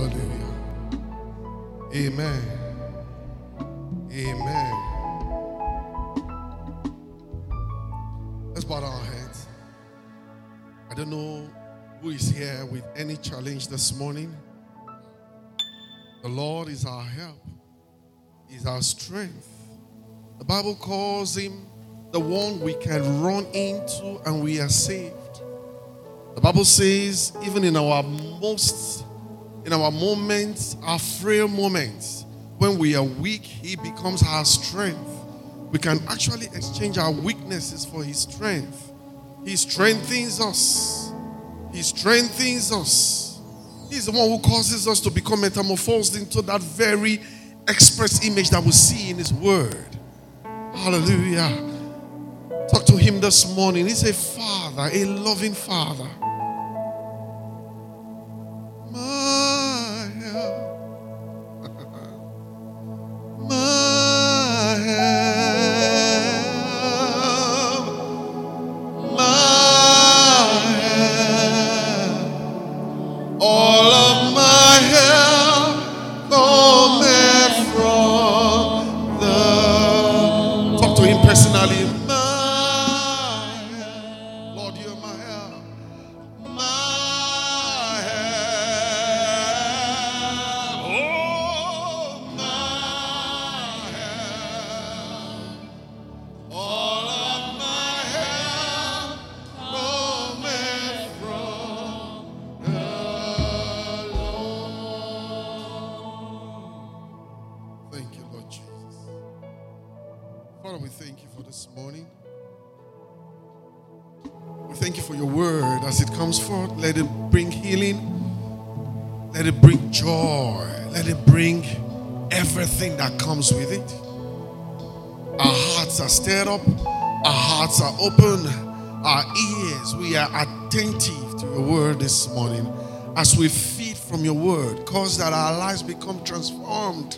Hallelujah. Amen. Amen. Let's bow our heads. I don't know who is here with any challenge this morning. The Lord is our help. He's our strength. The Bible calls him the one we can run into and we are saved. The Bible says even in our moments, our frail moments, when we are weak, he becomes our strength. We can actually exchange our weaknesses for his strength. He strengthens us. He strengthens us. He's the one who causes us to become metamorphosed into that very express image that we see in his word. Hallelujah. Talk to him this morning. He's a father, a loving father. My help. My help. My help. All of my help cometh from the... Talk to him personally. Father, we thank you for this morning. We thank you for your word as it comes forth. Let it bring healing. Let it bring joy. Let it bring everything that comes with it. Our hearts are stirred up. Our hearts are open. Our ears, we are attentive to your word this morning. As we feed from your word, cause that our lives become transformed.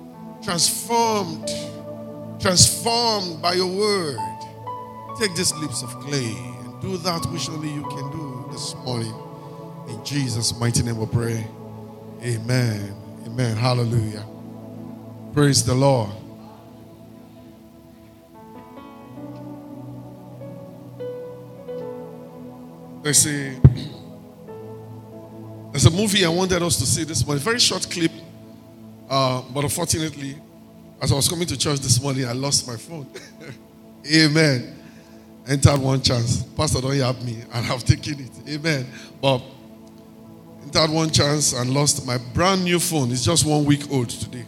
Transformed by your word. Take these lips of clay and do that which only you can do this morning. In Jesus' mighty name we pray. Amen. Amen. Hallelujah. Praise the Lord. There's a movie I wanted us to see this morning. Very short clip. But unfortunately, as I was coming to church this morning, I lost my phone. Amen. Entered one chance. Pastor don't help me, and I've taken it. Amen. But entered one chance and lost my brand new phone. It's just 1 week old today.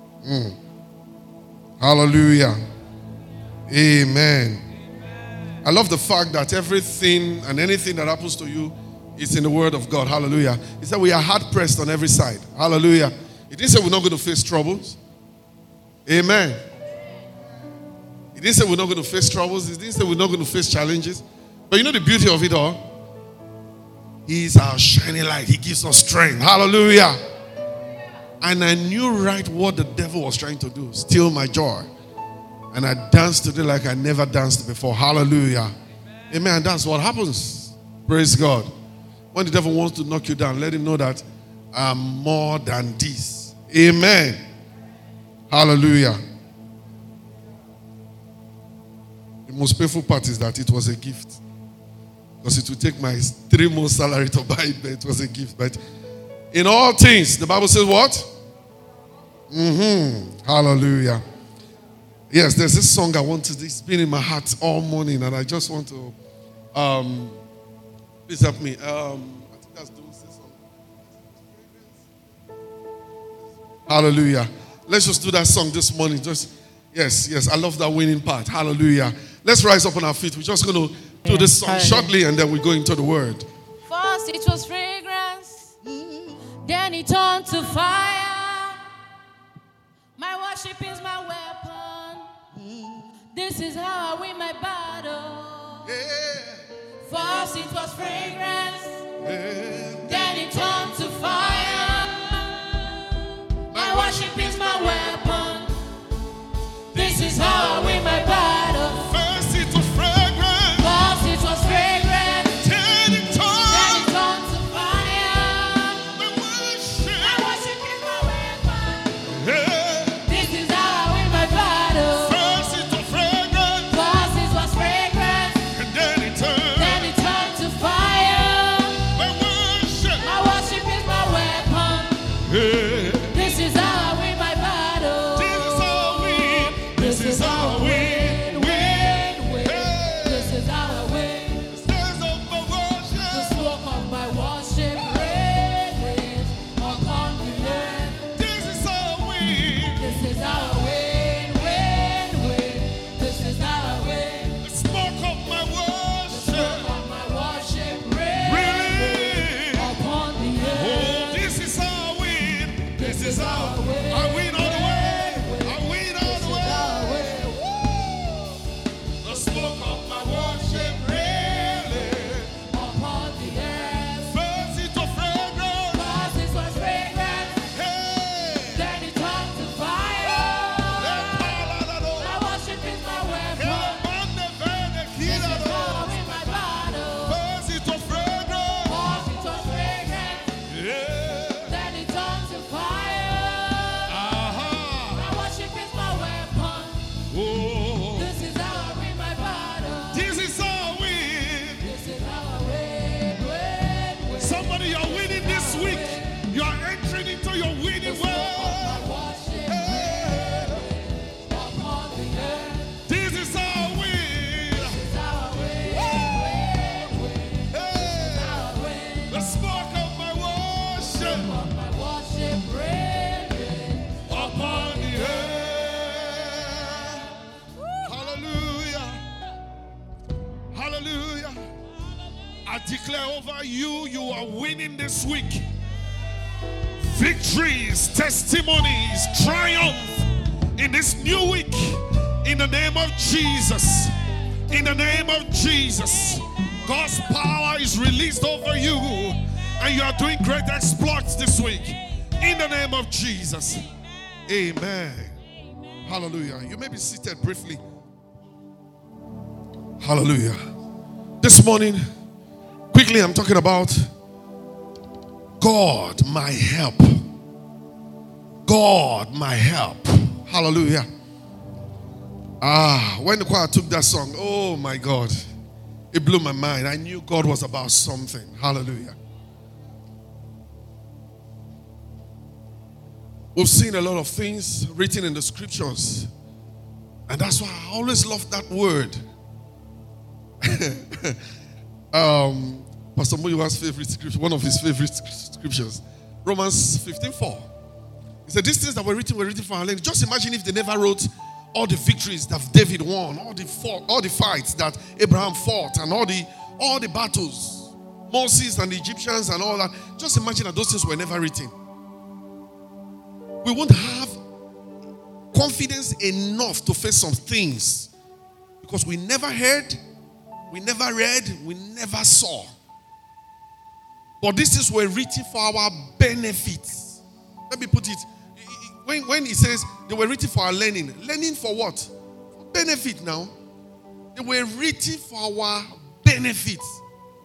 Hallelujah. Amen. I love the fact that everything and anything that happens to you is in the word of God. Hallelujah. He said we are hard pressed on every side. Hallelujah. He didn't say we're not going to face troubles. Amen. He didn't say we're not going to face troubles. He didn't say we're not going to face challenges. But you know the beauty of it all? He's our shining light. He gives us strength. Hallelujah. And I knew right what the devil was trying to do. Steal my joy. And I danced today like I never danced before. Hallelujah. Amen. And that's what happens. Praise God. When the devil wants to knock you down, let him know that I'm more than this. Amen. Hallelujah. The most painful part is that it was a gift. Because it would take my 3 months salary to buy it, but it was a gift. But in all things, the Bible says what? Hallelujah. Yes, there's this song I want to, it's been in my heart all morning, and I just want to, please help me. I think that's doing this song. Hallelujah. Let's just do that song this morning. Yes, I love that winning part. Hallelujah. Let's rise up on our feet. We're just going to do this song shortly, and then we go into the word. First it was fragrance, then it turned to fire. My worship is my weapon. This is how I win my battle. First it was fragrance, then it turned to fire. My worship is my weapon. This is how I win my battle. First it was fragrance. First it was fragrance, Then it turned to fire. my worship. My This is how I win my battle. This is how I win, win. This is how I win. The smoke of my worship raises upon the earth. This is how I win, win. This is how I win. The smoke of my worship Raises upon the earth. Oh, this is how I win. This is how I win all the way. I win all the way. The smoke of my worship really Upon the earth. first it was fragrance. First it was fragrance, Hey, then it turned to fire. My worship is my weapon. This is how I win my battle. First it was fragrance. First it was fragrance, Yeah. then it turned to fire. Aha. My worship is my weapon. Oh, This is how I win my battle. this is how I win. This is how I win. Somebody, you're winning this week. You are entering into your winning My world. worship upon the earth. This is how I win. This is how I win. Hey, How I win. the smoke of my worship My worship raises upon the earth. Hallelujah. Hallelujah. I declare over you, you are winning this week. Victories, testimonies, triumph in this new week. In the name of Jesus. In the name of Jesus. God's power is released over you. And you are doing great exploits this week. In the name of Jesus. Amen. Hallelujah. You may be seated briefly. Hallelujah. This morning, quickly, I'm talking about God, my help. God, my help. Hallelujah. When the choir took that song, oh my God, it blew my mind. I knew God was about something. Hallelujah. We've seen a lot of things written in the scriptures. And that's why I always love that word. Pastor Muyiwa's favorite scripture, one of his favorite scriptures, Romans 15:4. He said, these things that were written for our land. Just imagine if they never wrote all the victories that David won, all the fights that Abraham fought, and all the battles, Moses and the Egyptians and all that. Just imagine that those things were never written. We won't have confidence enough to face some things because we never heard, we never read, we never saw. But these things were written for our benefits. Let me put it. When he says they were written for our learning. Learning for what? For benefit now. They were written for our benefits.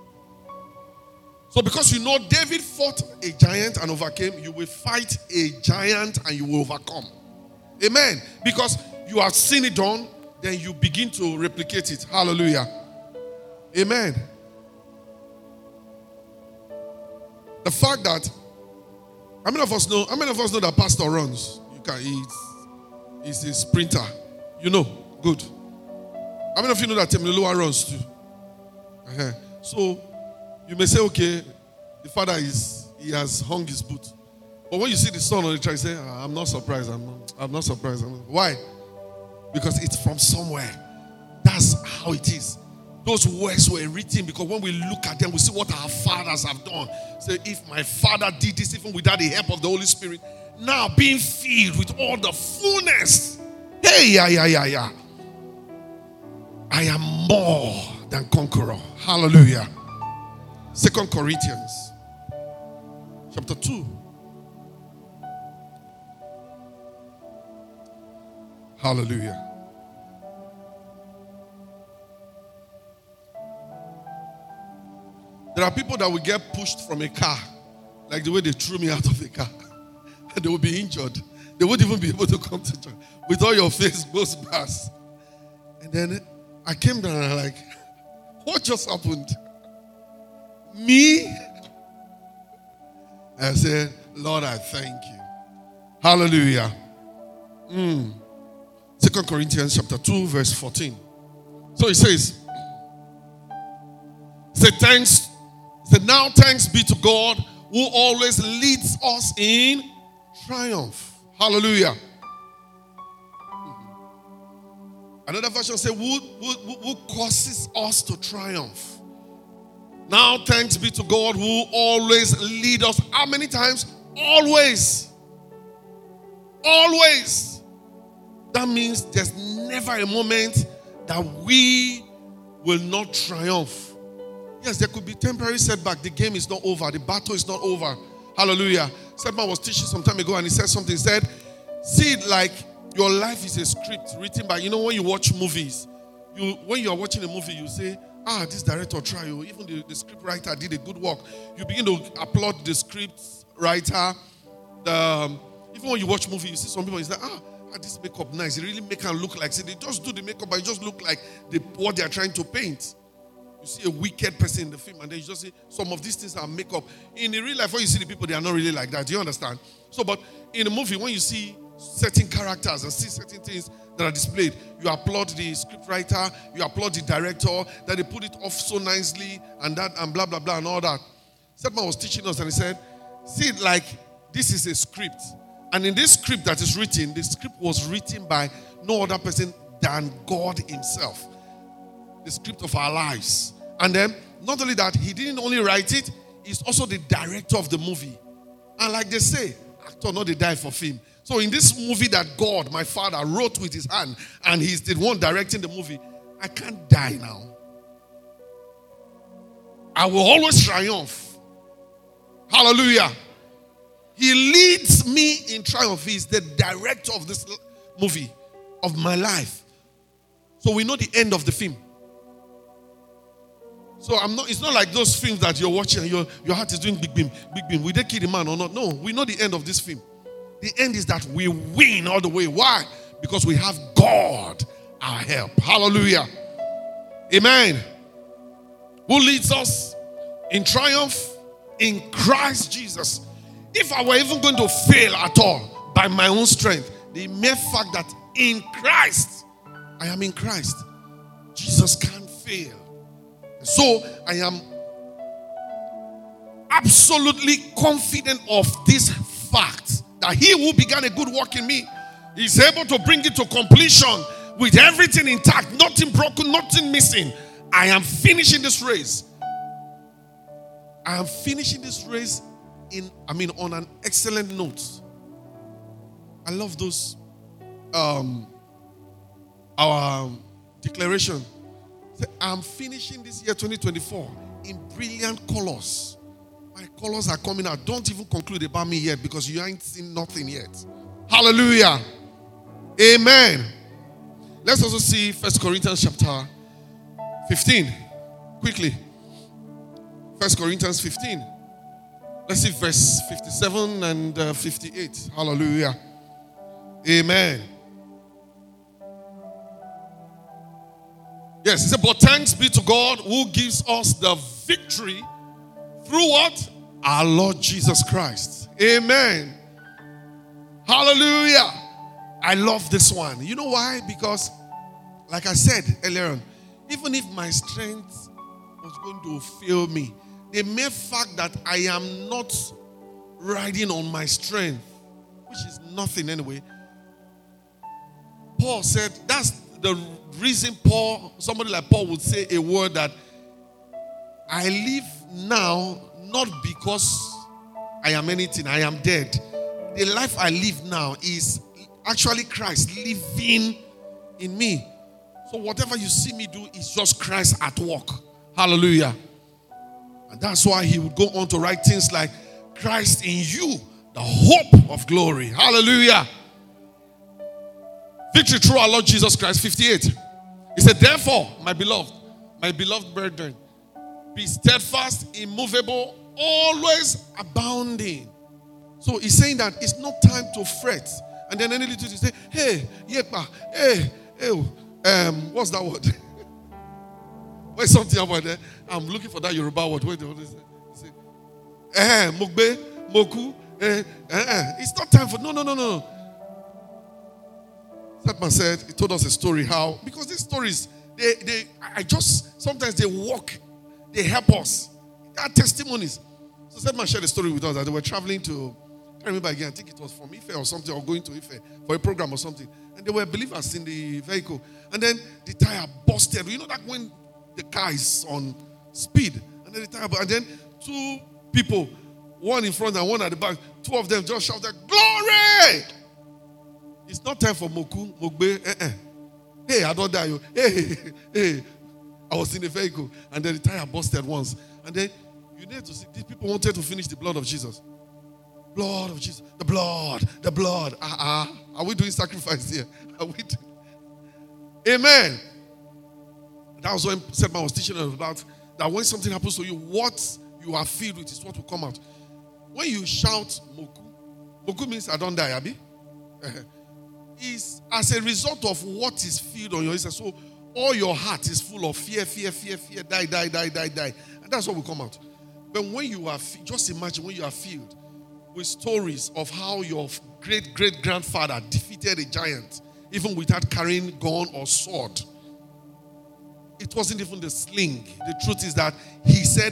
So because you know David fought a giant and overcame, you will fight a giant and you will overcome. Amen. Because you have seen it done, then you begin to replicate it. Hallelujah. Amen. The fact that how many of us know that pastor runs? He's a sprinter. You know, good. How many of you know that Temiloluwa runs too? So you may say, okay, the father he has hung his boot. But when you see the son on the track, you say, I'm not surprised. I'm not surprised. Why? Because it's from somewhere. That's how it is. Those words were written because when we look at them, we see what our fathers have done. So if my father did this even without the help of the Holy Spirit, now being filled with all the fullness. I am more than conqueror. Hallelujah. 2 Corinthians chapter 2. Hallelujah. There are people that will get pushed from a car, like the way they threw me out of the car. And they will be injured. They won't even be able to come to church with all your face both bars. And then I came down and I'm like, what just happened? Me? I said, Lord, I thank you. Hallelujah. 2 Corinthians chapter 2, verse 14. So it says, now thanks be to God who always leads us in triumph. Hallelujah. Another version says, who causes us to triumph. Now thanks be to God who always leads us. How many times? Always. Always. That means there's never a moment that we will not triumph. Yes, there could be temporary setback. The game is not over. The battle is not over. Hallelujah. Someone was teaching some time ago and he said something. He said, see it like your life is a script written by, when you watch movies, when you are watching a movie, you say, this director tried. Even the script writer did a good work. You begin to applaud the script writer. Even when you watch movie, you see some people, you say, this makeup nice. They really make them look like, they just do the makeup, but it just look like what they are trying to paint. You see a wicked person in the film, and then you just see some of these things are makeup. In the real life, when you see the people, they are not really like that. Do you understand? So, but in a movie, when you see certain characters and see certain things that are displayed, you applaud the scriptwriter, you applaud the director, that they put it off so nicely, and that, and blah, blah, blah, and all that. Someone was teaching us, and he said, see it like this is a script. And in this script that is written, the script was written by no other person than God himself. The script of our lives. And then, not only that, he didn't only write it, he's also the director of the movie. And like they say, actor not they die for film. So in this movie that God, my Father, wrote with his hand, and he's the one directing the movie, I can't die now. I will always triumph. Hallelujah. He leads me in triumph. He's the director of this movie, of my life. So we know the end of the film. So it's not like those films that you're watching and your heart is doing big beam. Will they kill the man or not? No, we know the end of this film. The end is that we win all the way. Why? Because we have God, our help. Hallelujah. Amen. Who leads us in triumph in Christ Jesus. If I were even going to fail at all by my own strength, the mere fact that in Christ, I am in Christ, Jesus can't fail. So I am absolutely confident of this fact that he who began a good work in me is able to bring it to completion with everything intact, nothing broken, nothing missing. I am finishing this race. I am finishing this race on an excellent note. I love those our declaration. I'm finishing this year 2024 in brilliant colors. My colors are coming out. Don't even conclude about me yet because you ain't seen nothing yet. Hallelujah. Amen. Let's also see 1 Corinthians chapter 15. Quickly. 1 Corinthians 15. Let's see verse 57 and 58. Hallelujah. Amen. Yes, he said, but thanks be to God who gives us the victory through what? Our Lord Jesus Christ. Amen. Hallelujah. I love this one. You know why? Because, like I said earlier on, even if my strength was going to fail me, the mere fact that I am not riding on my strength, which is nothing anyway, Paul said that's the reason somebody like Paul would say a word that I live now not because I am anything, I am dead. The life I live now is actually Christ living in me. So whatever you see me do is just Christ at work. Hallelujah. And that's why he would go on to write things like Christ in you, the hope of glory. Hallelujah. Victory through our Lord Jesus Christ. 58. He said, therefore, my beloved brethren, be steadfast, immovable, always abounding. So he's saying that it's not time to fret. And then any little thing say, hey, yepa, hey, what's that word? Where's something about that? I'm looking for that Yoruba word. Wait, what is it? Mugbe, moku, It's not time for, no. That man said, he told us a story how, because these stories, sometimes they walk, they help us. They are testimonies. So that man shared a story with us that they were traveling to, I can't remember again, I think it was from Ife or something, or going to Ife for a program or something. And they were believers in the vehicle. And then the tire busted. You know that when the car is on speed, and then the tire, and then two people, one in front and one at the back, two of them just shouted, "Glory!" It's not time for Mogbe. Hey, I don't die. Hey. I was in the vehicle, and then the tire busted once. And then you need to see, these people wanted to finish the blood of Jesus. Blood of Jesus. The blood. Are we doing sacrifice here? Are we Amen. That was when Sedman was teaching us about that when something happens to you, what you are filled with is what will come out. When you shout Moku means I don't die, Abi. Is as a result of what is filled on your inside. So all your heart is full of fear, die. And that's what will come out. But when you are, just imagine when you are filled with stories of how your great-great-grandfather defeated a giant, even without carrying gun or sword. It wasn't even the sling. The truth is that he said,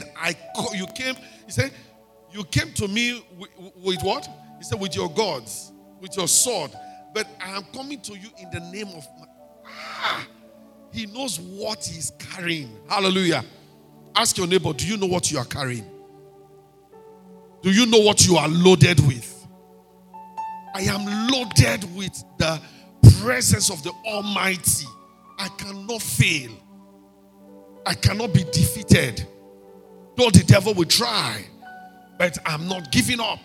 you came to me with what? He said, with your gods, with your sword. But I am coming to you in the name of He knows what he's carrying. Hallelujah. Ask your neighbor, do you know what you are carrying? Do you know what you are loaded with? I am loaded with the presence of the Almighty. I cannot fail. I cannot be defeated. Though the devil will try, but I'm not giving up.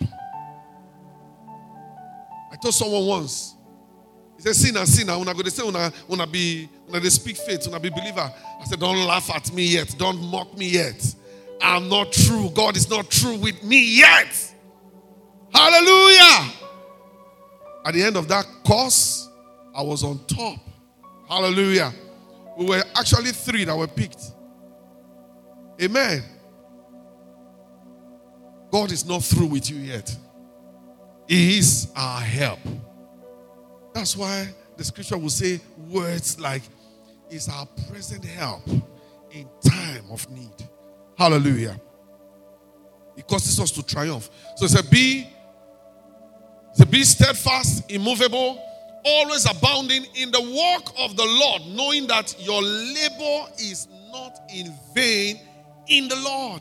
I told someone once, he said, sinner, when I go to say, when they speak faith, when I be believer, I said, don't laugh at me yet. Don't mock me yet. I'm not true. God is not true with me yet. Hallelujah. At the end of that course, I was on top. Hallelujah. We were actually 3 that were picked. Amen. God is not through with you yet. He is our help. That's why the scripture will say words like, is our present help in time of need. Hallelujah. It causes us to triumph. So it said, be steadfast, immovable, always abounding in the work of the Lord, knowing that your labor is not in vain in the Lord.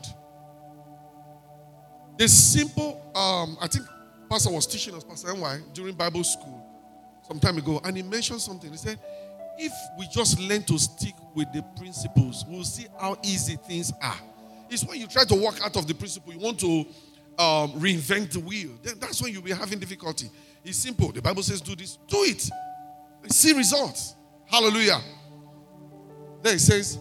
The simple, I think Pastor was teaching us, Pastor NY, during Bible school some time ago, and he mentioned something. He said, if we just learn to stick with the principles, we'll see how easy things are. It's when you try to walk out of the principle, you want to reinvent the wheel. Then that's when you'll be having difficulty. It's simple. The Bible says do this. Do it. And see results. Hallelujah. Then it says,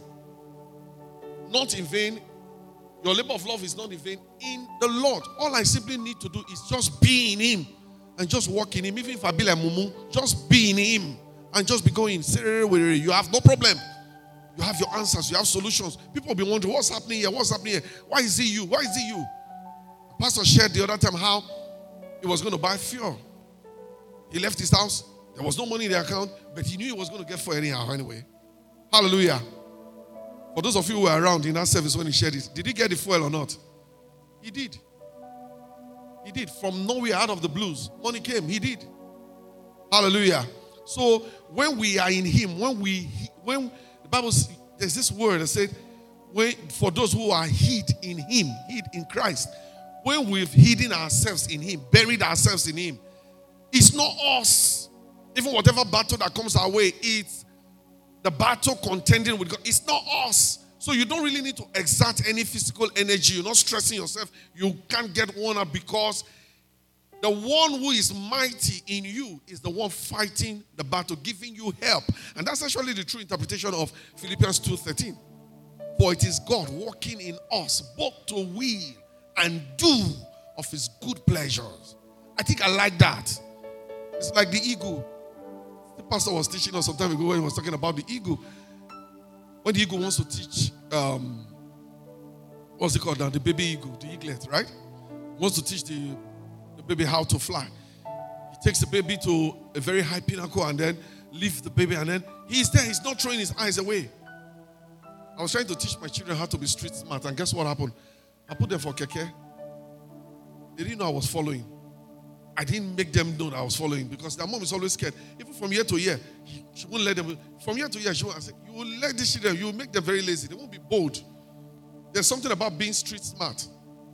not in vain. Your labor of love is not in vain in the Lord. All I simply need to do is just be in Him and just walk in Him. Even if I be like Mumu, just be in Him and just be going. You have no problem. You have your answers. You have solutions. People will be wondering, what's happening here? What's happening here? Why is it you? Why is it you? Pastor shared the other time how he was going to buy fuel. He left his house. There was no money in the account, but he knew he was going to get fuel anyhow anyway. Hallelujah. For those of you who were around in that service when he shared it, did he get the fuel or not? He did. He did. From nowhere, out of the blues, money came. He did. Hallelujah. So when we are in Him, when the Bible, there's this word that said, for those who are hid in Him, hid in Christ, when we've hidden ourselves in Him, buried ourselves in Him, it's not us. Even whatever battle that comes our way, it's the battle contending with God. It's not us. So you don't really need to exert any physical energy. You're not stressing yourself. You can't get worn out because the one who is mighty in you is the one fighting the battle, giving you help. And that's actually the true interpretation of Philippians 2:13. For it is God working in us both to will and do of His good pleasures. I think I like that. It's like the eagle. The pastor was teaching us some time ago when he was talking about the eagle. When the eagle wants to teach, what's it called now? The baby eagle, the eaglet, right? Wants to teach the baby how to fly. He takes the baby to a very high pinnacle and then leaves the baby, and then he's there. He's not throwing his eyes away. I was trying to teach my children how to be street smart, and guess what happened? I put them for keke. They didn't know I was following. I didn't make them know that I was following because their mom is always scared. Even from year to year, she won't let them. From year to year, she won't. I said, you will let these children, you will make them very lazy. They won't be bold. There's something about being street smart.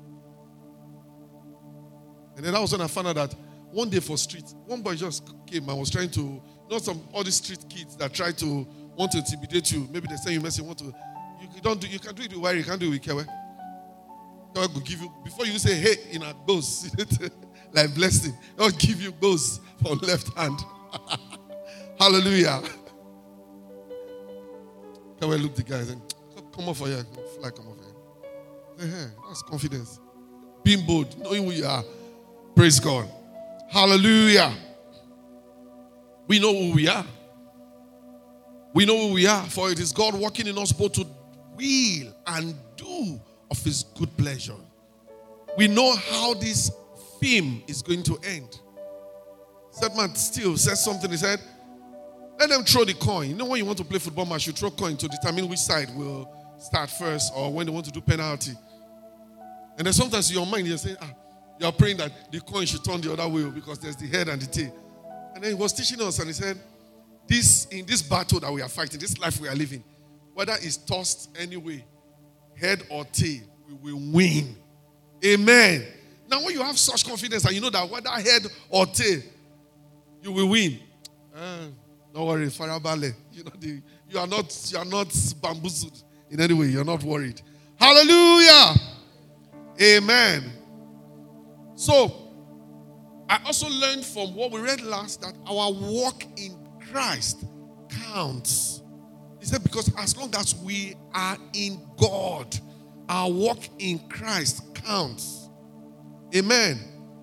And then that was when I found out that one day for street, one boy just came and was trying to, all these street kids that try to want to intimidate you. Maybe they say you mess, you can do it with wire, you can't do it with kewe. God will give you, before you say hey in a ghost, like blessing, God will give you ghosts from left hand. Hallelujah. Can we look the guy and say, come off here, fly, come off here. Hey, that's confidence. Being bold, knowing who you are. Praise God. Hallelujah. We know who we are. We know who we are, for it is God working in us both to will and do of his good pleasure. We know how this film is going to end. That man still said something. He said, let them throw the coin. You know when you want to play football match, you throw coin to determine which side will start first or when they want to do penalty. And then sometimes in your mind you're saying, you're praying that the coin should turn the other way because there's the head and the tail. And then he was teaching us and he said, in this battle that we are fighting, this life we are living, whether it's tossed anyway, head or tail, we will win. Amen. Now when you have such confidence and you know that whether head or tail, you will win. Don't worry, Farabale. You are not bamboozled in any way. You're not worried. Hallelujah. Amen. So, I also learned from what we read last that our walk in Christ counts. He said because as long as we are in God, our walk in Christ counts. Amen.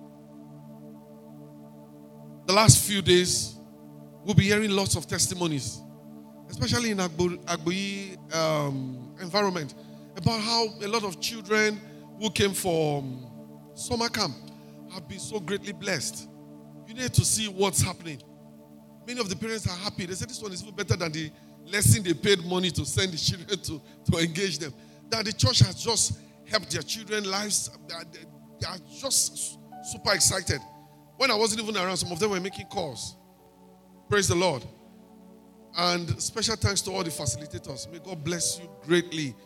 The last few days, we'll be hearing lots of testimonies, especially in Agboyi environment, about how a lot of children who came from summer camp have been so greatly blessed. You need to see what's happening. Many of the parents are happy. They say this one is even better than the lesson they paid money to send the children to engage them. That the church has just helped their children's lives. They are just super excited. When I wasn't even around, some of them were making calls. Praise the Lord. And special thanks to all the facilitators. May God bless you greatly.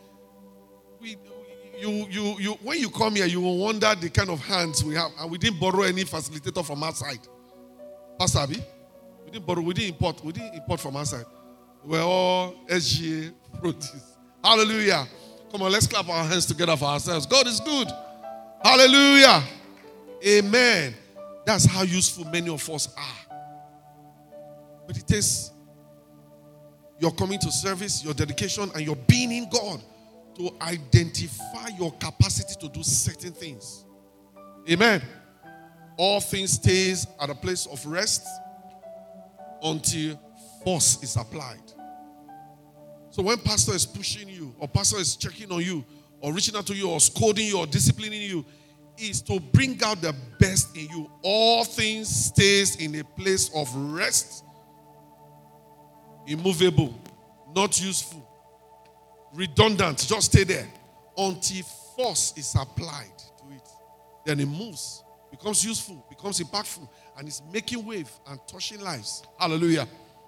When you come here, you will wonder the kind of hands we have. And we didn't borrow any facilitator from outside. Pastor Abi, we didn't import from outside. We're all SGA produce. Hallelujah. Come on, let's clap our hands together for ourselves. God is good. Hallelujah. Amen. That's how useful many of us are. But it takes your coming to service, your dedication, and your being in God to identify your capacity to do certain things. Amen. All things stays at a place of rest until force is applied. So when pastor is pushing you, or pastor is checking on you, or reaching out to you, or scolding you, or disciplining you, is to bring out the best in you. All things stays in a place of rest, immovable, not useful, redundant, just stay there until force is applied to it. Then it moves, becomes useful, becomes impactful, and it's making wave and touching lives. Hallelujah.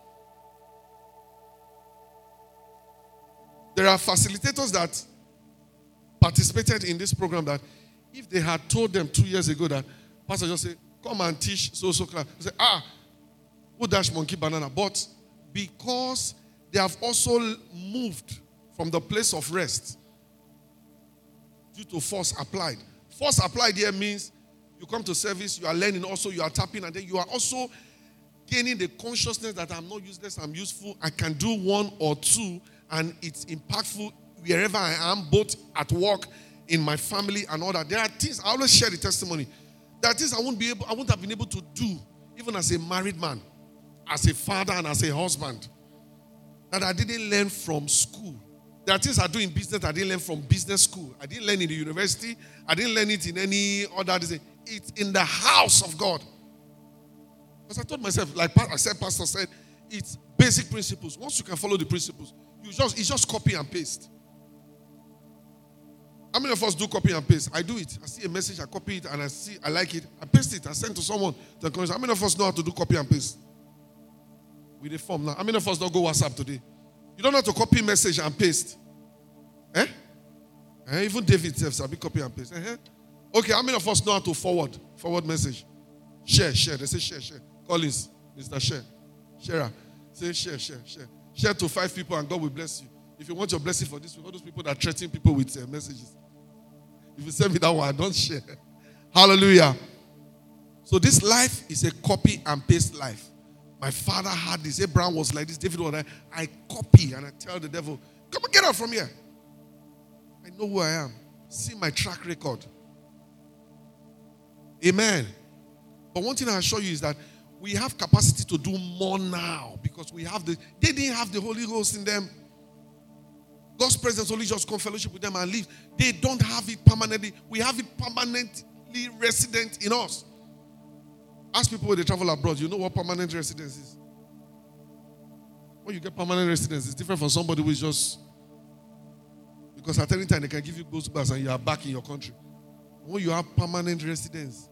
There are facilitators that participated in this program that if they had told them 2 years ago that pastor just say, come and teach so class, they say, who dash monkey banana? But because they have also moved from the place of rest due to force applied. Force applied here means you come to service, you are learning also, you are tapping, and then you are also gaining the consciousness that I'm not useless, I'm useful, I can do one or two, and it's impactful wherever I am, both at work, in my family, and all that. There are things, I always share the testimony. There are things I wouldn't have been able to do, even as a married man, as a father, and as a husband, that I didn't learn from school. There are things I do in business I didn't learn from business school. I didn't learn in the university. I didn't learn it in any other. it in the house of God. Because I told myself, like I said, Pastor said, it's basic principles. Once you can follow the principles, it's just copy and paste. How many of us do copy and paste? I do it. I see a message, I copy it, and I like it. I paste it, I send to someone. How many of us know how to do copy and paste? With a form now. How many of us don't go WhatsApp today? You don't know how to copy message and paste. Even David says, I'll be copy and paste. Okay, how many of us know how to forward message? Share. They say share. Collins, Mr. Share. Sharer. Say share. Share to 5 people and God will bless you. If you want your blessing for this week, all those people that threaten people with messages. If you send me that one, don't share. Hallelujah. So this life is a copy and paste life. My father had this. Abraham was like this. David was like, I copy and I tell the devil, come and get out from here. I know who I am. See my track record. Amen. But one thing I assure you is that we have capacity to do more now because they didn't have the Holy Ghost in them. God's presence only just come fellowship with them and leave. They don't have it permanently. We have it permanently resident in us. Ask people when they travel abroad, you know what permanent residence is? When you get permanent residence, it's different from somebody who is just... Because at any time they can give you goosebumps and you are back in your country. When you have permanent residence.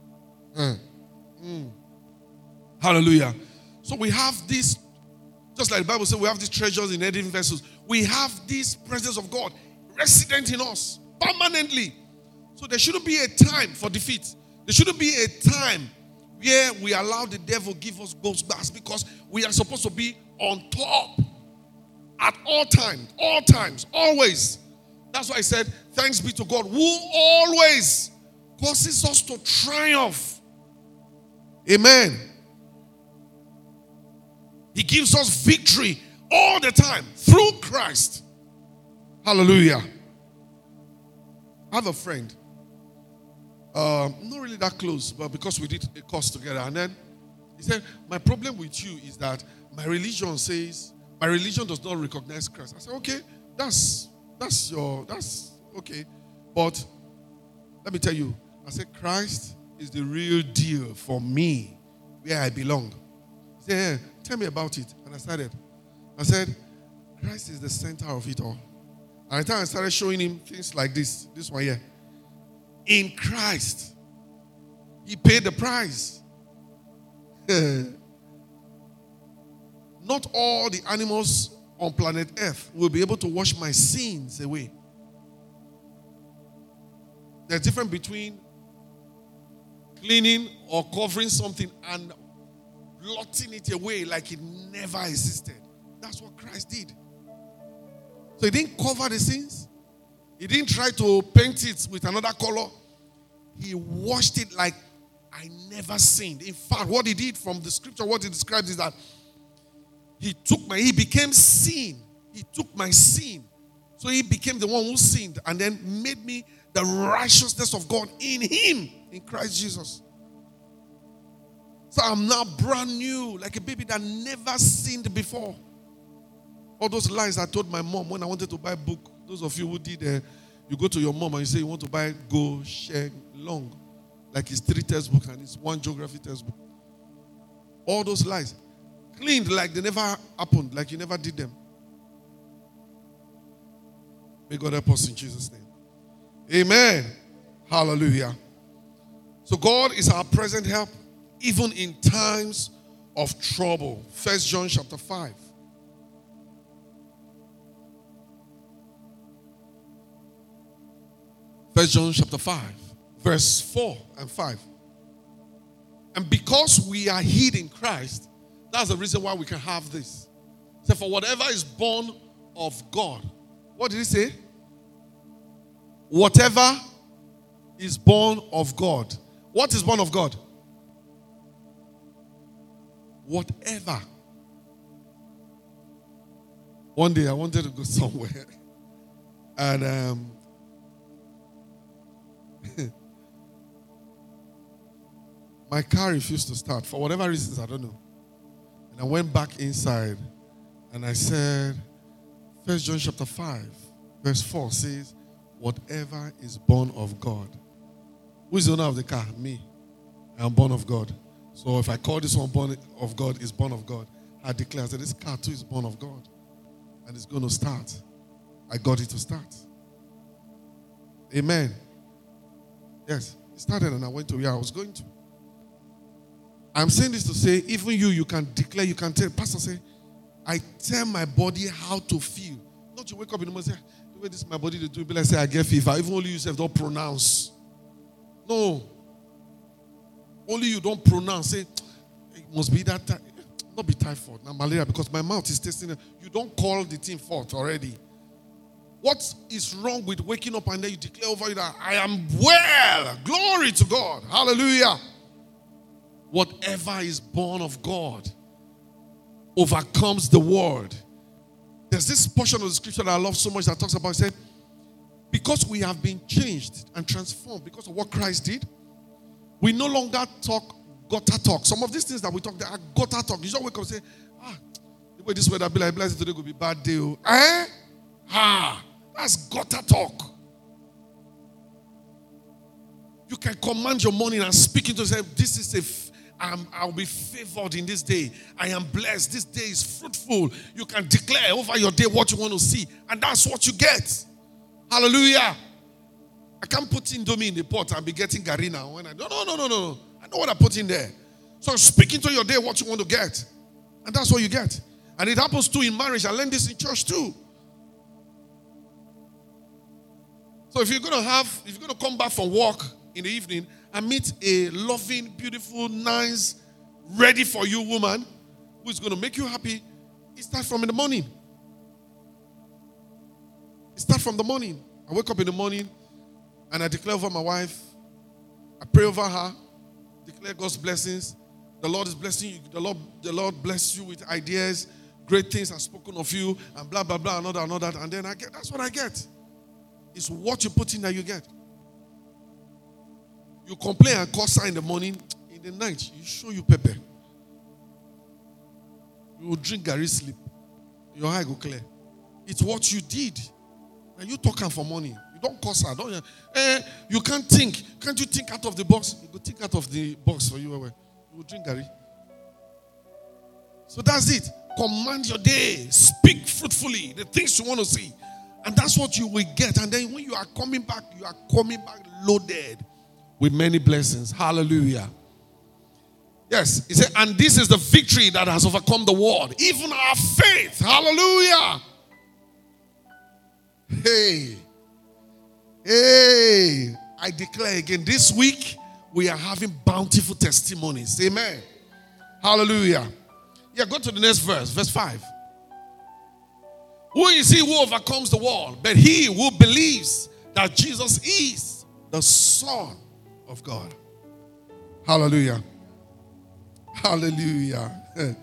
Hallelujah. So we have this, just like the Bible says, we have these treasures in earthen vessels. We have this presence of God resident in us permanently. So there shouldn't be a time for defeat. There shouldn't be a time where we allow the devil give us goosebumps because we are supposed to be on top at all times, always. That's why I said, thanks be to God who always causes us to triumph. Amen. He gives us victory all the time through Christ. Hallelujah. I have a friend. Not really that close, but because we did a course together. And then he said, my problem with you is that my religion does not recognize Christ. I said, okay, that's okay. But let me tell you, I said, Christ is the real deal for me, where I belong. He said, tell me about it. And I said, Christ is the center of it all. And I started showing him things like this one here. In Christ, he paid the price. Not all the animals on planet Earth will be able to wash my sins away. There's a difference between cleaning or covering something and blotting it away like it never existed. That's what Christ did. So he didn't cover the sins. He didn't try to paint it with another color. He washed it like I never sinned. In fact, what he did from the scripture, what he describes is that he became sin. He took my sin. So he became the one who sinned and then made me the righteousness of God in him, in Christ Jesus. So I'm now brand new, like a baby that never sinned before. All those lies I told my mom when I wanted to buy a book. Those of you who did, you go to your mom and you say you want to buy Go Share Long. Like it's 3 textbooks and it's 1 geography textbook. All those lies. Cleaned like they never happened, like you never did them. May God help us in Jesus' name. Amen. Hallelujah. So God is our present help even in times of trouble. 1 John chapter 5. First John chapter 5, verse 4 and 5. And because we are hid in Christ, that's the reason why we can have this. So for whatever is born of God. What did he say? Whatever is born of God. What is born of God? Whatever. One day I wanted to go somewhere. And my car refused to start for whatever reasons, I don't know. And I went back inside and I said, 1 John chapter 5, verse 4 says, whatever is born of God Who is the owner of the car? Me. I am born of God. So if I call this one born of God, is born of God. I declare that this car too is born of God. And it's going to start. I got it to start. Amen. Yes. It started and I went to where I was going to. I'm saying this to say, even you can declare, you can tell. Pastor say, I tell my body how to feel. Not you wake up in the morning and say, the way this is my body to do, be like say I get fever. Even only you yourself don't pronounce. No. Only you don't pronounce. Say, it must be that time. Not be typhoid, not malaria, because my mouth is tasting it. You don't call the thing forth already. What is wrong with waking up and then you declare over you that I am well? Glory to God. Hallelujah. Whatever is born of God overcomes the world. There's this portion of the scripture that I love so much that talks about, it said, because we have been changed and transformed because of what Christ did, we no longer talk gutter talk. Some of these things that we talk, they are gutter talk. You just wake up and say, the way this weather be like, blessed today could be bad day. That's gutter talk. You can command your morning and speak into yourself, this is I'll be favored in this day. I am blessed. This day is fruitful. You can declare over your day what you want to see. And that's what you get. Hallelujah. I can't put Indomie in the pot and be getting Gary now. No. I know what I put in there. So speak into your day what you want to get. And that's what you get. And it happens too in marriage. I learned this in church too. So if you're going to come back from work in the evening and meet a loving, beautiful, nice, ready for you woman who is going to make you happy, it starts from in the morning. It starts from the morning. I wake up in the morning and I declare over my wife. I pray over her. Declare God's blessings. The Lord is blessing you. The Lord bless you with ideas. Great things are spoken of you and blah, blah, blah, another. And then that's what I get. It's what you put in that you get. You complain and curse her in the morning. In the night, you show you pepper. You will drink Gary sleep. Your eye go clear. It's what you did. And you talking for money. You don't curse her. Don't you? You can't think. Can't you think out of the box? You go think out of the box for you. You will drink Gary. So that's it. Command your day. Speak fruitfully. The things you want to see. And that's what you will get. And then when you are coming back loaded with many blessings. Hallelujah. Yes. He said, and this is the victory that has overcome the world. Even our faith. Hallelujah. Hey. I declare again, this week we are having bountiful testimonies. Amen. Hallelujah. Yeah, go to the next verse. Verse 5. Who is he who overcomes the world? But he who believes that Jesus is the Son of God. Hallelujah. Hallelujah.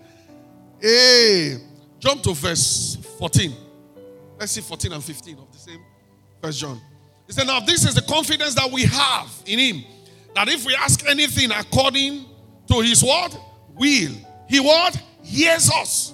Hey, jump to verse 14. Let's see 14 and 15 of the same First John. He said, now this is the confidence that we have in him, that if we ask anything according to his word, will he what? Hears us.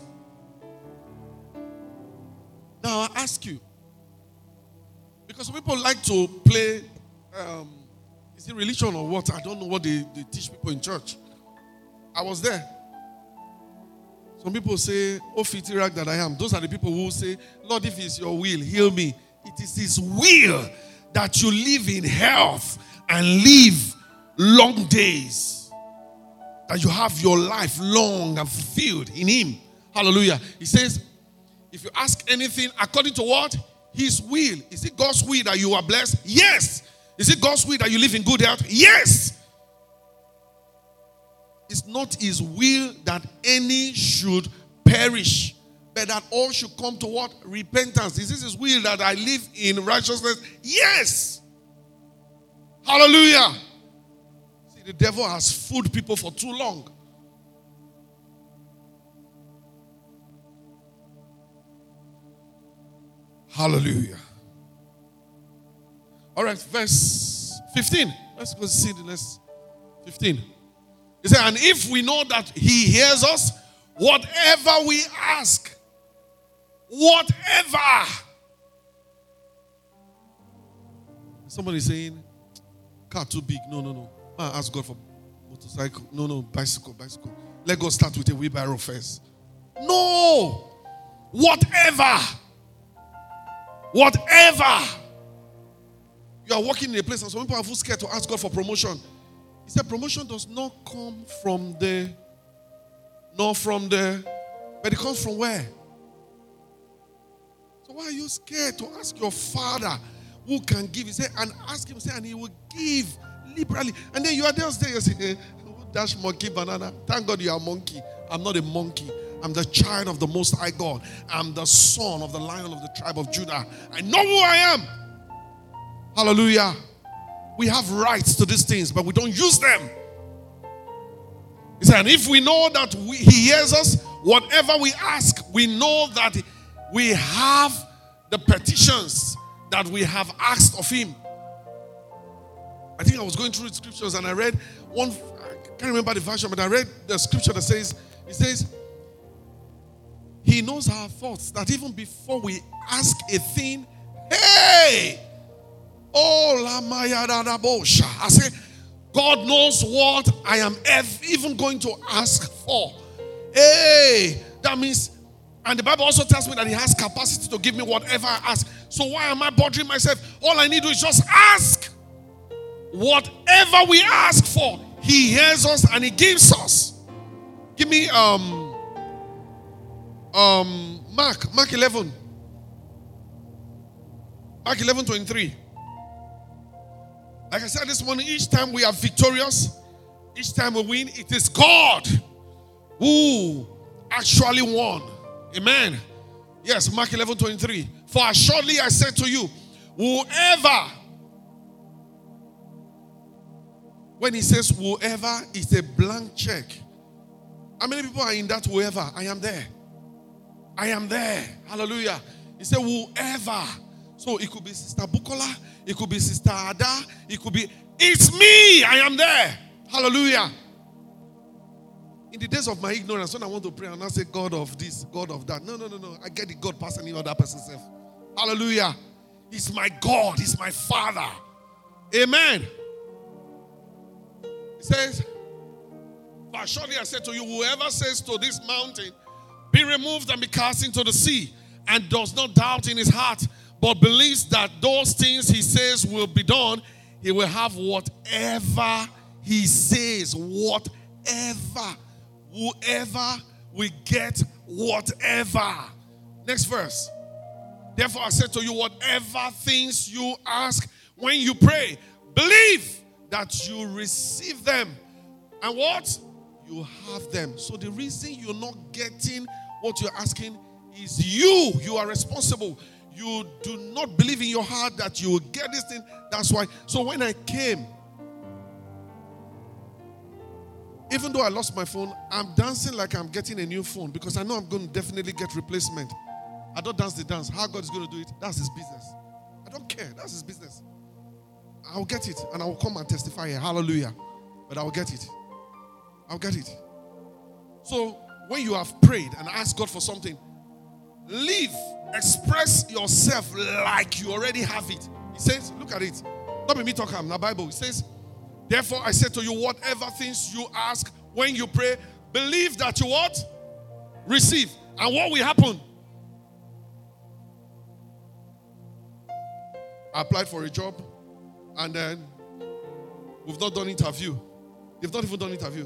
Now I ask you, because people like to play, is it religion or what? I don't know what they teach people in church. I was there. Some people say, oh, filthy rag that I am. Those are the people who say, Lord, if it's your will, heal me. It is his will that you live in health and live long days. That you have your life long and fulfilled in him. Hallelujah. He says, if you ask anything according to what? His will. Is it God's will that you are blessed? Yes. Is it God's will that you live in good health? Yes. It's not his will that any should perish, but that all should come to what? Repentance. Is this his will that I live in righteousness? Yes. Hallelujah. See, the devil has fooled people for too long. Hallelujah. All right, verse 15. Let's go see the next 15. He said, and if we know that he hears us, whatever we ask, whatever. Somebody saying, Car too big. No. Ask God for motorcycle. No, bicycle. Let God start with a wheelbarrow first. No. Whatever. You are working in a place and some people are too scared to ask God for promotion. He said promotion does not come from there, but it comes from where? So why are you scared to ask your Father who can give? He said, and ask him, and he will give liberally. And then you are there, you say, dash monkey banana. Thank God you are a monkey. I'm not a monkey. I'm the child of the Most High God. I'm the son of the Lion of the tribe of Judah. I know who I am. Hallelujah. We have rights to these things, but we don't use them. He said, and if we know that he hears us, whatever we ask, we know that we have the petitions that we have asked of him. I think I was going through the scriptures and I read one, I can't remember the version, but I read the scripture that says, it says, he knows our thoughts, that even before we ask a thing, hey! Oh, I say, God knows what I am even going to ask for. Hey, that means, and the Bible also tells me that he has capacity to give me whatever I ask. So why am I bothering myself? All I need to do is just ask. Whatever we ask for, he hears us and he gives us. Give me Mark 11. Mark 11:23. Like I said this morning, each time we are victorious, each time we win, it is God who actually won. Amen. Yes, Mark 11:23. For assuredly I said to you, whoever, when he says whoever, it's a blank check. How many people are in that whoever? I am there. I am there. Hallelujah. He said whoever. So it could be Sister Bukola, it could be Sister Ada, it could be, it's me, I am there. Hallelujah. In the days of my ignorance, when I want to pray and I say God of this, God of that. No. I get the God passing in other person's self. Hallelujah. He's my God, he's my Father. Amen. He says, for surely I said to you, whoever says to this mountain, be removed and be cast into the sea, and does not doubt in his heart, but believes that those things he says will be done, he will have whatever he says. Whatever. Whoever will get whatever. Next verse. Therefore I said to you, whatever things you ask when you pray, believe that you receive them. And what? You have them. So the reason you're not getting what you're asking is you. You are responsible. You do not believe in your heart that you will get this thing. That's why. So when I came, even though I lost my phone, I'm dancing like I'm getting a new phone because I know I'm going to definitely get replacement. I don't dance the dance. How God is going to do it, that's his business. I don't care. That's his business. I'll get it and I will come and testify here. Hallelujah. But I'll get it. I'll get it. So when you have prayed and asked God for something, live, express yourself like you already have it. He says, look at it. Don't be me talking, I'm the Bible. He says, therefore I said to you, whatever things you ask when you pray, believe that you what? Receive. And what will happen? I applied for a job and then we've not done interview. They've not even done interview.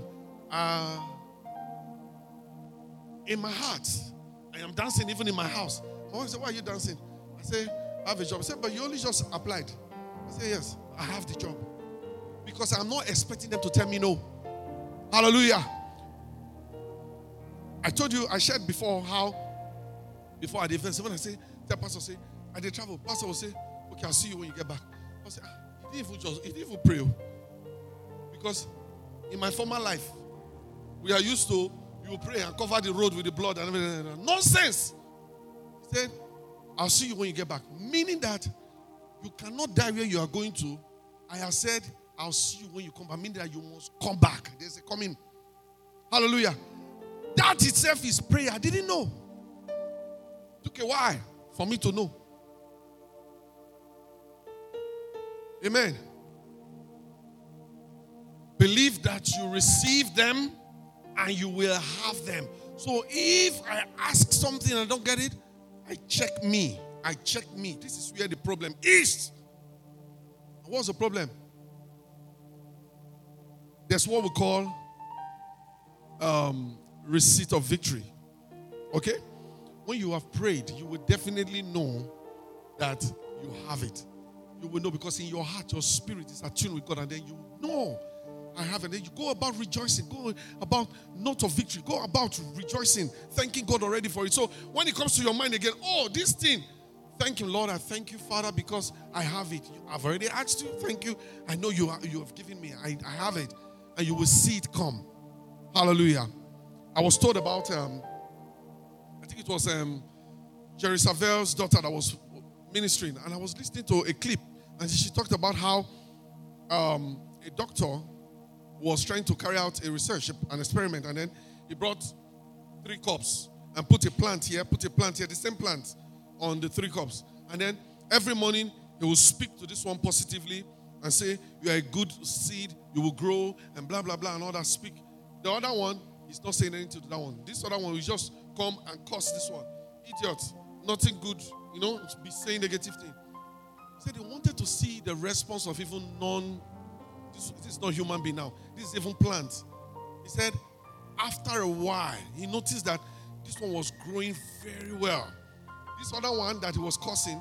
In my heart, I am dancing even in my house. My wife said, why are you dancing? I say, I have a job. I said, but you only just applied. I say, yes, I have the job. Because I'm not expecting them to tell me no. Hallelujah. I told you, I shared before how, before I did event, when I say, tell pastor, say, I did travel. Pastor will say, okay, I'll see you when you get back. I say, he didn't even pray. Because in my former life, we are used to, you pray and cover the road with the blood and everything. Nonsense. He said, I'll see you when you get back. Meaning that you cannot die where you are going to. I have said, I'll see you when you come back. Meaning that you must come back. There's a coming. Hallelujah. That itself is prayer. I didn't know. It took a while for me to know. Amen. Believe that you receive them and you will have them. So if I ask something and I don't get it, I check me. This is where the problem is. What's the problem? There's what we call receipt of victory. Okay? When you have prayed, you will definitely know that you have it. You will know because in your heart, your spirit is attuned with God, and then you know I have it. Then you go about rejoicing, go about note of victory, go about rejoicing, thanking God already for it. So when it comes to your mind again, oh, this thing, thank you, Lord. I thank you, Father, because I have it. I've already asked you. Thank you. I know you have given me. I have it. And you will see it come. Hallelujah. I was told about, I think it was Jerry Savelle's daughter that was ministering. And I was listening to a clip. And she talked about how a doctor was trying to carry out a research, an experiment. And then he brought 3 cups and put a plant here, the same plant on the 3 cups. And then every morning he will speak to this one positively and say, you are a good seed, you will grow, and blah, blah, blah, and all that speak. The other one, he's not saying anything to that one. This other one will just come and curse this one. Idiot. Nothing good, be saying negative thing. He said he wanted to see the response of even this is not human being now. This is even plant. He said, after a while, he noticed that this one was growing very well. This other one that he was cursing,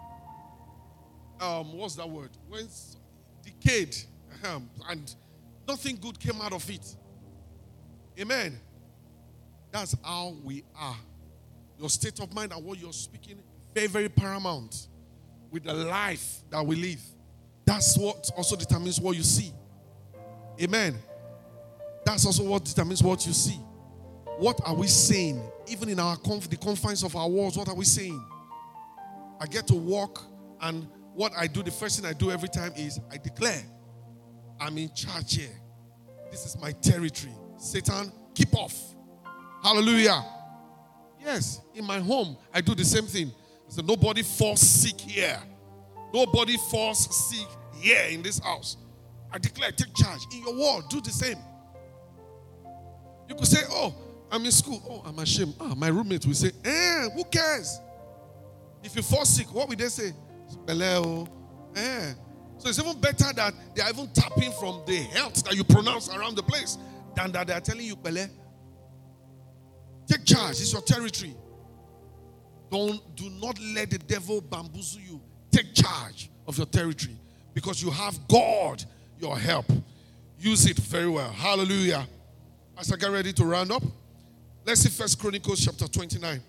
what's that word? When decayed, and nothing good came out of it. Amen. That's how we are. Your state of mind and what you're speaking, very, very paramount with the life that we live. That's what also determines what you see. Amen. That's also what determines what you see. What are we saying? Even in the confines of our walls, what are we saying? I get to walk, and what I do, the first thing I do every time is I declare, I'm in charge here. This is my territory. Satan, keep off. Hallelujah. Yes, in my home, I do the same thing. So nobody falls sick here. Nobody falls sick here in this house. I declare, take charge. In your world, do the same. You could say, oh, I'm in school. Oh, I'm ashamed. My roommate will say, who cares? If you fall sick, what will they say? So it's even better that they are even tapping from the health that you pronounce around the place than that they are telling you, Bele. Take charge. It's your territory. Do not let the devil bamboozle you. Take charge of your territory because you have God, your help. Use it very well. Hallelujah. As I get ready to round up, let's see 1 Chronicles chapter 29.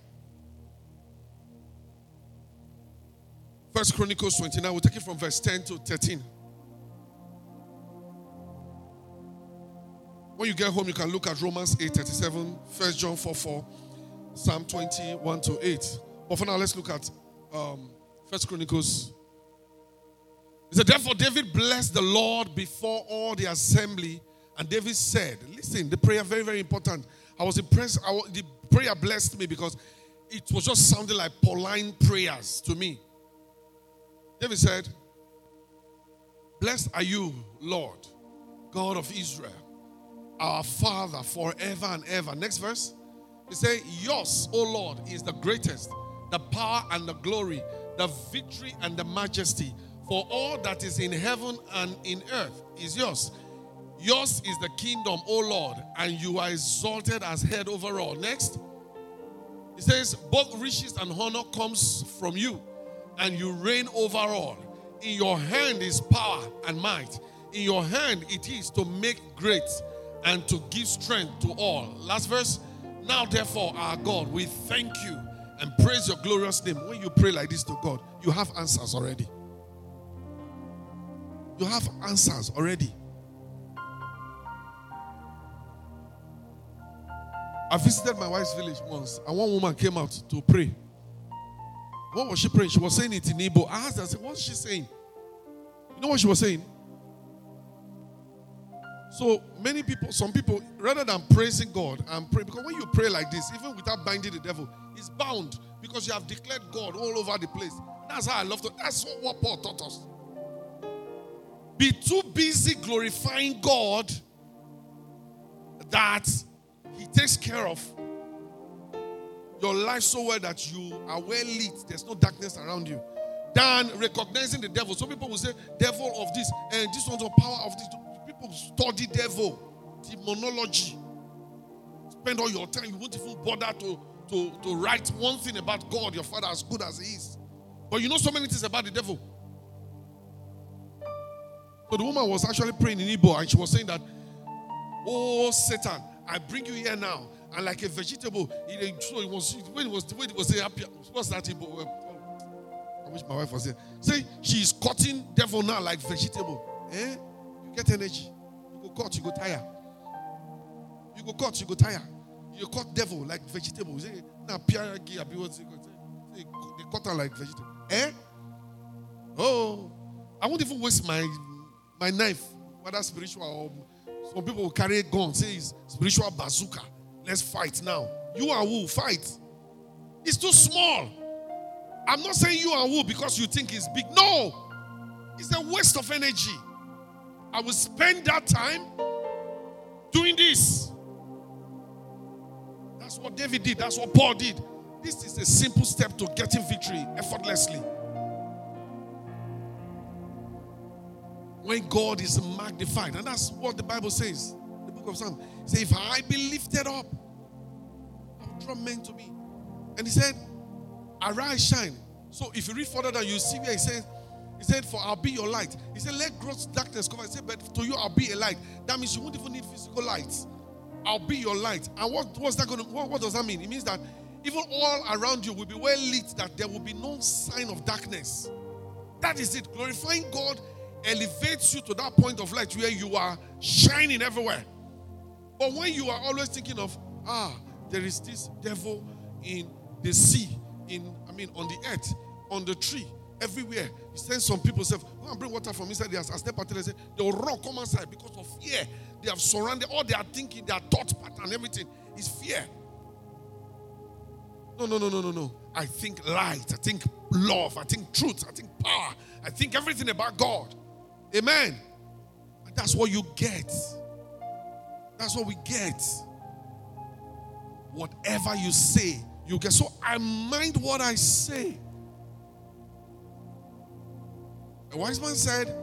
1 Chronicles 29, we'll take it from verse 10 to 13. When you get home, you can look at Romans 8:37, 1 John 4:4, Psalm 21-8. But for now, let's look at 1 Chronicles. It said, therefore David blessed the Lord before all the assembly. And David said, listen, the prayer, very, very important. I was impressed. The prayer blessed me because it was just sounding like Pauline prayers to me. David said, blessed are you, Lord, God of Israel, our Father forever and ever. Next verse. He said, yours, O Lord, is the greatest, the power and the glory, the victory and the majesty. For all that is in heaven and in earth is yours. Yours is the kingdom, O Lord, and you are exalted as head over all. Next. He says, both riches and honor comes from you, and you reign over all. In your hand is power and might. In your hand it is to make great and to give strength to all. Last verse. Now therefore, our God, we thank you and praise your glorious name. When you pray like this to God, you have answers already. You have answers already. I visited my wife's village once, and one woman came out to pray. What was she praying? She was saying it in Igbo. I asked her, I said, what's she saying? You know what she was saying? So many people, some people, rather than praising God and pray, because when you pray like this, even without binding the devil, he's bound because you have declared God all over the place. That's how I love to. That's what Paul taught us. be too busy glorifying God that He takes care of your life so well that you are well lit. There's no darkness around you. Than recognizing the devil. Some people will say, devil of this, and this one's the power of this. People study devil, demonology. Spend all your time. You won't even bother to write one thing about God, your Father, as good as He is. But you know so many things about the devil. So the woman was actually praying in Igbo, and she was saying that, oh, Satan, I bring you here now. And like a vegetable, when it was happy, what's that Igbo? I wish my wife was here. Say, she's cutting devil now like vegetable. You get energy. You go cut, you go tire. You go cut, you go tire. You cut devil like vegetable. Say, now they cut her like vegetable. Oh, I won't even waste my knife, whether spiritual or some people will carry a gun, say it's spiritual bazooka. Let's fight now. You and who? Fight. It's too small. I'm not saying you and who because you think it's big. No. It's a waste of energy. I will spend that time doing this. That's what David did. That's what Paul did. This is a simple step to getting victory effortlessly. When God is magnified. And that's what the Bible says. The book of Psalms. It says, if I be lifted up, I'll draw men to me. And he said, arise, shine. So if you read further down, you see where he said, for I'll be your light. He said, let gross darkness cover. He said, but to you I'll be a light. That means you won't even need physical light. I'll be your light. And what does that mean? It means that even all around you will be well lit, that there will be no sign of darkness. That is it. Glorifying God elevates you to that point of light where you are shining everywhere. But when you are always thinking of, there is this devil in the sea, on the earth, on the tree, everywhere. You send some people say, go and bring water from inside there. As step at it, say, they will run, come outside because of fear. They have surrounded all they are thinking, their thought pattern, everything is fear. No. I think light, I think love, I think truth, I think power, I think everything about God. Amen. And that's what you get. That's what we get. Whatever you say, you get. So I mind what I say. A wise man said,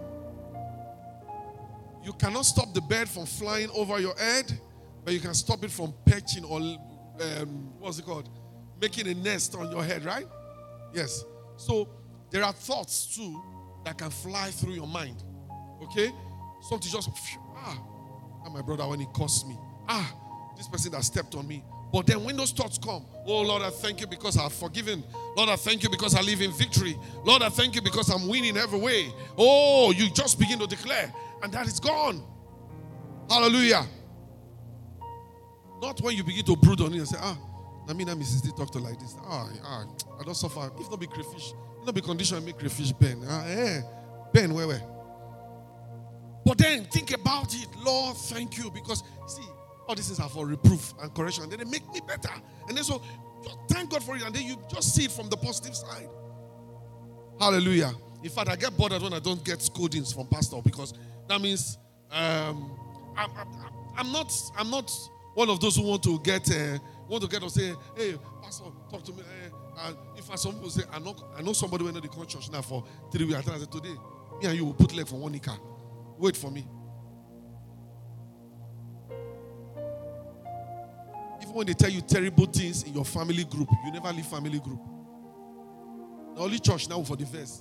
you cannot stop the bird from flying over your head, but you can stop it from perching or, making a nest on your head, right? Yes. So there are thoughts too that can fly through your mind. Okay? Something just, my brother when he cursed me. This person that stepped on me. But then when those thoughts come, oh Lord, I thank you because I've forgiven. Lord, I thank you because I live in victory. Lord, I thank you because I'm winning every way. Oh, you just begin to declare, and that is gone. Hallelujah. Not when you begin to brood on it and say, Mrs. D talk to like this. I don't suffer. If not be crayfish, if not be condition, make crayfish burn. Burn, where? But then think about it. Lord, thank you because, see, all these things are for reproof and correction. And then they make me better. And then so, just thank God for it. And then you just see it from the positive side. Hallelujah. In fact, I get bothered when I don't get scoldings from pastor because that means I'm not one of those who want to get or say, hey, pastor, talk to me. If some people say, I know somebody went to the church now for 3 weeks. I said, today, me and you will put leg for one nika. Wait for me. Even when they tell you terrible things in your family group, you never leave family group. The only church now for the verse.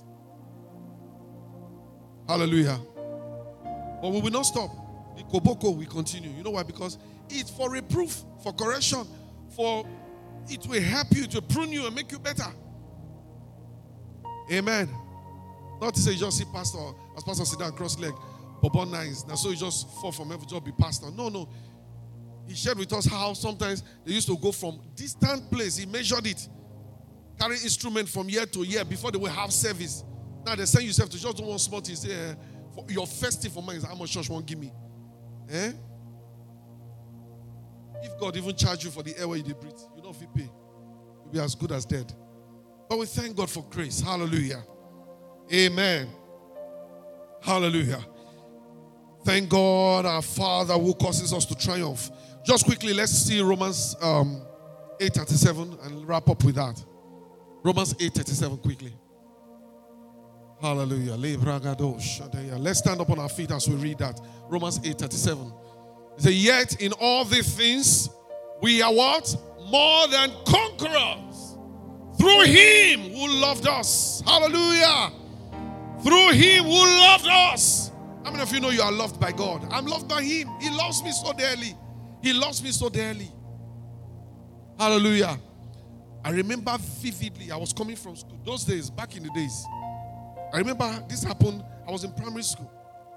Hallelujah. But we will not stop. The koboko will continue. You know why? Because it's for reproof, for correction, for it will help you, to prune you and make you better. Amen. Not to say you just see pastor, as pastor sit down cross leg, bobo nice. Now so you just fall from every job, be pastor. No. He shared with us how sometimes they used to go from distant place. He measured it. Carry instrument from year to year before they will have service. Now they send yourself to just do one small thing. Say, for your first thing for mine is how much church won't give me. If God even charge you for the air where you breathe, you know if you pay, you'll be as good as dead. But we thank God for grace. Hallelujah. Amen. Hallelujah. Thank God, our Father, who causes us to triumph. Just quickly, let's see Romans 8:37 and wrap up with that. Romans 8:37 quickly. Hallelujah. Let's stand up on our feet as we read that. Romans 8:37. It says, yet in all these things, we are what? More than conquerors. Through him who loved us. Hallelujah. Through him who loved us. How many of you know you are loved by God? I'm loved by him. He loves me so dearly. He loves me so dearly. Hallelujah. I remember vividly, I was coming from school. Those days, back in the days. I remember this happened, I was in primary school.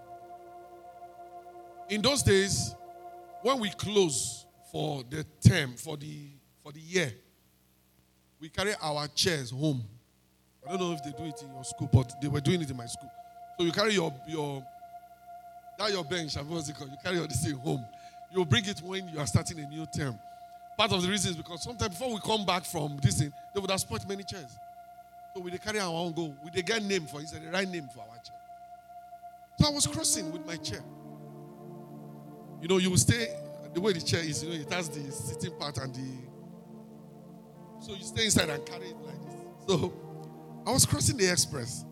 In those days, when we close for the term, for the year, we carry our chairs home. I don't know if they do it in your school, but they were doing it in my school. So you carry your bench, what's it called? You carry your this thing home. You bring it when you are starting a new term. Part of the reason is because sometimes before we come back from this thing, they would have spoiled many chairs. So we carry our own go. We get name for it, the right name for our chair. So I was crossing with my chair. You know, you will stay the way the chair is. You know, it has the sitting part and the. So you stay inside and carry it like this. So I was crossing the express,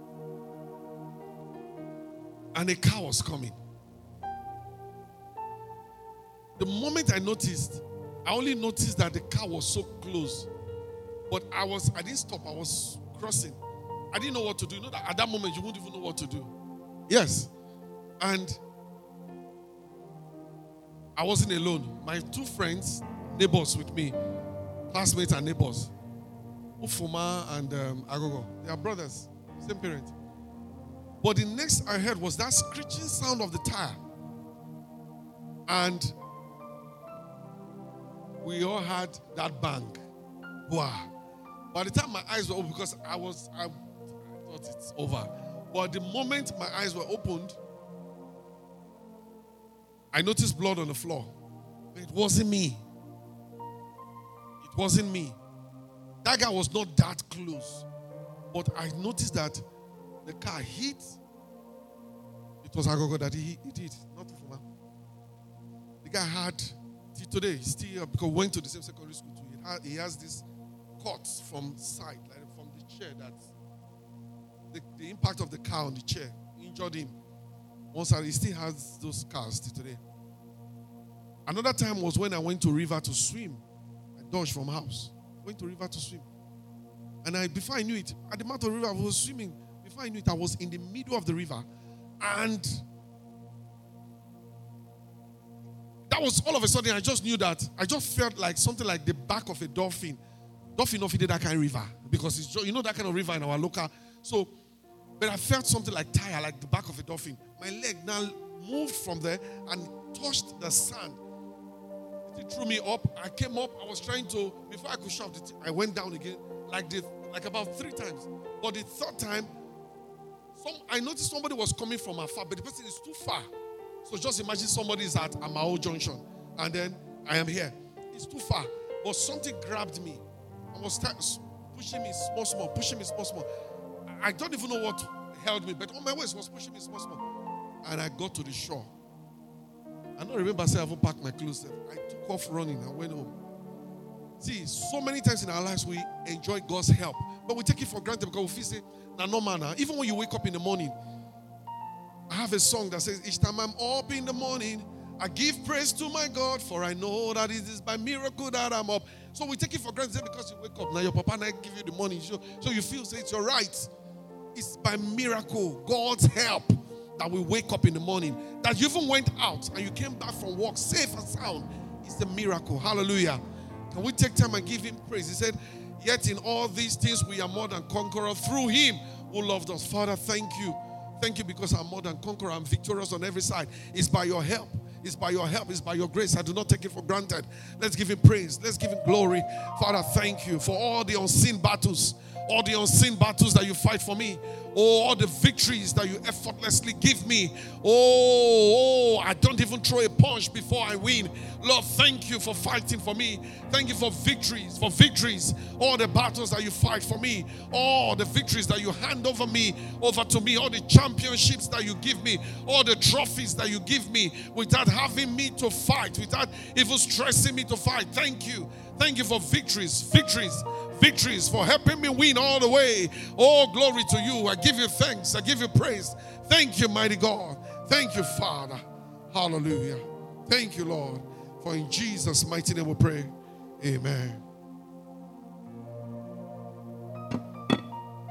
and a car was coming. The moment I noticed, I only noticed that the car was so close. But I didn't stop. I was crossing. I didn't know what to do. You know that at that moment, you wouldn't even know what to do. Yes. And I wasn't alone. My two friends, neighbors with me, classmates and neighbors, Ufuma and Agogo, they are brothers, same parent. But the next I heard was that screeching sound of the tire. And we all had that bang. Wow. By the time my eyes were open, because I thought it's over. But the moment my eyes were opened, I noticed blood on the floor. It wasn't me. It wasn't me. That guy was not that close. But I noticed that the car hit. It was Agogo that he did, not Fuma. The guy had, today, he's still, because we went to the same secondary school too. He has this cuts from the side, like from the chair, that the impact of the car on the chair injured him. Once he still has those scars till today. Another time was when I went to river to swim. I dodged from house. Went to river to swim. And before I knew it, at the mouth of the river, I was swimming. Before I knew it, I was in the middle of the river. And that was all of a sudden, I just knew that, I just felt like something like the back of a dolphin. Dolphin of that kind of river. Because it's, you know, that kind of river in our local. So, but I felt something like tire, like the back of a dolphin. My leg now moved from there and touched the sand. It threw me up. I came up. I was trying to, before I could shout it, I went down again, like about 3 times. But the third time, I noticed somebody was coming from afar, but the person is too far. So just imagine somebody is at Amao Junction, and then I am here. It's too far. But something grabbed me and was pushing me small, pushing me small. I don't even know what held me, but on my waist was pushing me small. And I got to the shore. I don't remember saying I haven't packed my clothes there. I took off running and went home. See, so many times in our lives we enjoy God's help, but we take it for granted because we feel say, no manner. Even when you wake up in the morning, I have a song that says, each time I'm up in the morning, I give praise to my God, for I know that it is by miracle that I'm up. So we take it for granted because you wake up. Now your papa and I give you the money, so you feel say it's your right. It's by miracle, God's help, that we wake up in the morning. That you even went out and you came back from work safe and sound. It's a miracle. Hallelujah. Can we take time and give him praise? He said, yet in all these things we are more than conquerors through him who loved us. Father, thank you. Thank you because I'm more than conqueror. I'm victorious on every side. It's by your help. It's by your help. It's by your grace. I do not take it for granted. Let's give him praise. Let's give him glory. Father, thank you for all the unseen battles, all the unseen battles that you fight for me. Oh, all the victories that you effortlessly give me. Oh, I don't even throw a punch before I win. Lord, thank you for fighting for me. Thank you for victories, all the battles that you fight for me, all the victories that you hand over to me, all the championships that you give me, all the trophies that you give me without having me to fight, without even stressing me to fight. Thank you. Thank you for victories, for helping me win all the way. Oh, glory to you. I give you thanks. I give you praise. Thank you, mighty God. Thank you, Father. Hallelujah. Thank you, Lord. For in Jesus' mighty name we pray. Amen.